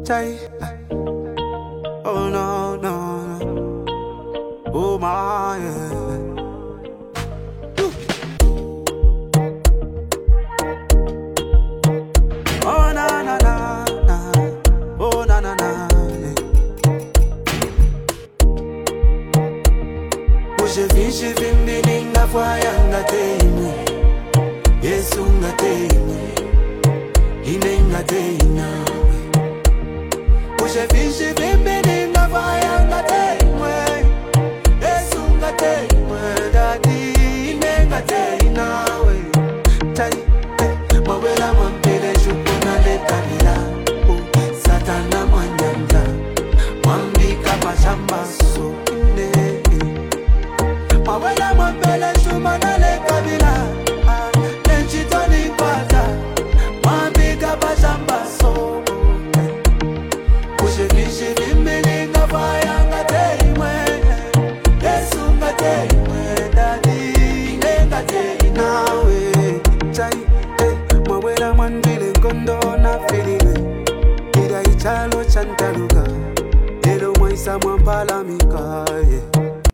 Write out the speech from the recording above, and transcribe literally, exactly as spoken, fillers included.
Chai. Oh no, no, no. Oh my, yeah. Oh na na na na. Oh na na na. Pushe fishi vimbi na fwaya ngateni. Yesu ngateni. Ine ngateni. Pushe fishi vimbi na fwaya ngateni. Yesu ngateni. Dadi ine ngateni nawe. Chai. Mawela mwampele shukuna letanila. Satana mwanyanga. Mwambika mashamba so. Mawela mwampele shumana le kabila. Nenchitoni kwaza. Mwambika mashamba so. Kushekishi vimili ngafaya ngateimwe. Yesu ngateimwe. Dadi ine ngateinawe. Chai. Mawela mwandile ngondo na filile. Ida ichalo chantaluga. Elo mwaisa mwampalamika.